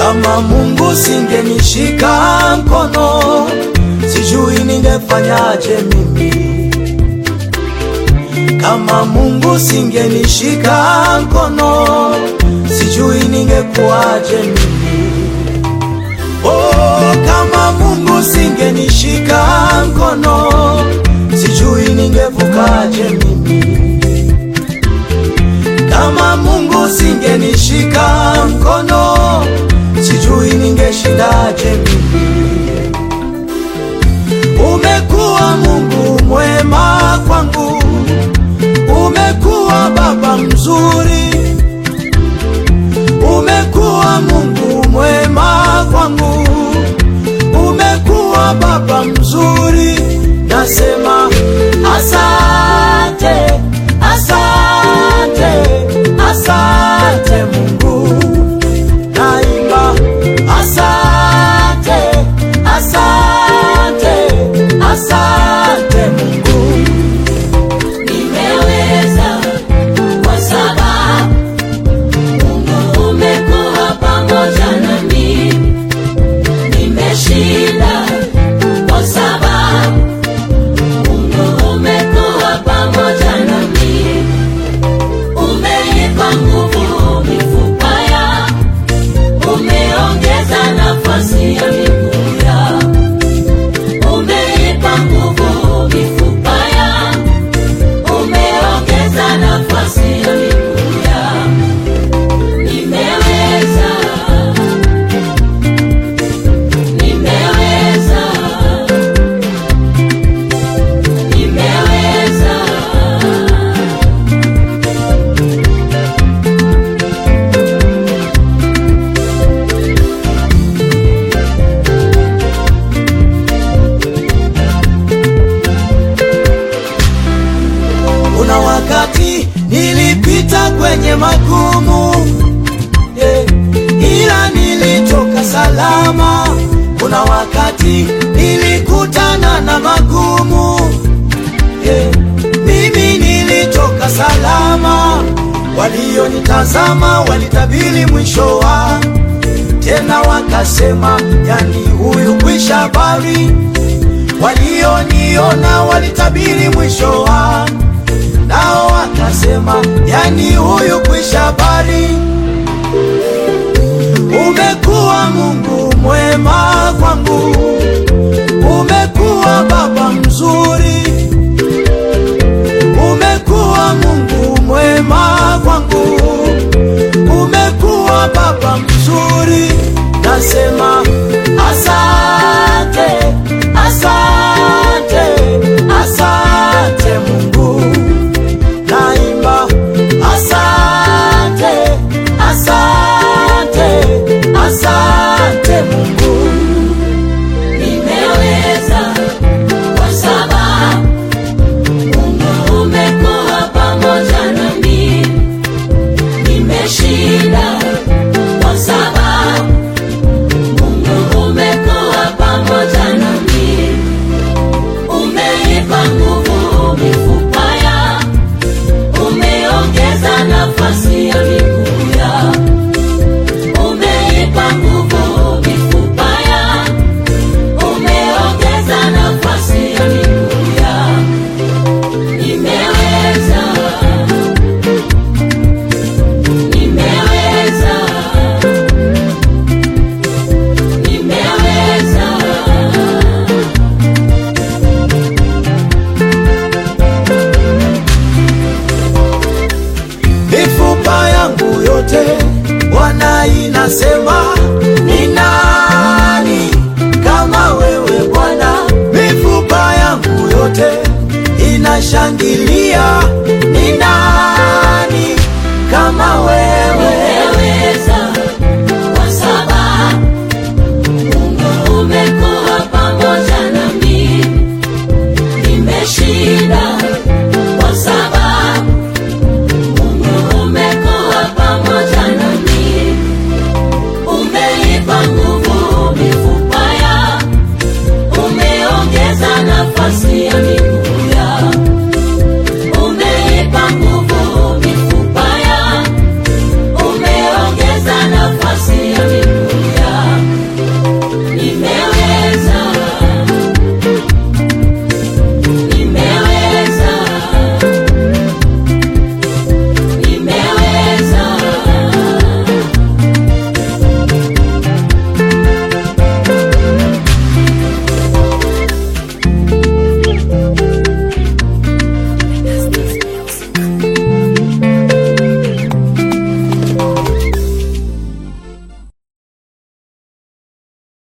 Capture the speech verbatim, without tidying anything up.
Kama Mungu singenishika mkono, sijui ningefanyaje mimi. Kama Mungu singenishika mkono, sijui ningekuwaje mimi. Oh, kama Mungu singenishika mkono, sijui ningevukaje mimi. Kama Mungu singenishika mkono, sijui ningeshindaje mimi. Umekuwa Mungu mwema kwangu, umekuwa Baba mzuri. Umekuwa Mungu mwema kwangu, umekuwa Baba mzuri. Nasema asante, asante, asante Mungu. Naimba asante, asante, asante Mungu. Nimeweza kwa sababu Mungu umekuwa pamoja nami. Nimeshinda kwa sababu Mungu umekuwa pamoja nami. Umeipa nguvu mifupa ya, umeongeza nafasi ya miguu ya. Umeipa nguvu mifupa ya, umeongeza nafasi ya miguu ya. Nimeweza, nimeweza, nimeweza. Kuna wakati nilipita kwenye magumu, yeah, ila nilitoka salama. Kuna wakati nilikutana na magumu, yeah, mimi nilitoka salama. Walionitazama walitabiri mwisho wa, tena wakasema yani huyu kwisha habari. Walioniona walitabiri mwisho wa, nao wakasema yani huyu kwisha habari. Umekuwa Mungu mwema kwangu, umekuwa Baba mzuri. Umekuwa Mungu mwema kwangu, umekuwa Baba mzuri. Nasema asante, asante, asante Mungu. Naimba asante, asante, asante Mungu. Nimeweza kwa sababu Mungu umekuwa pamoja nami. Nimeshinda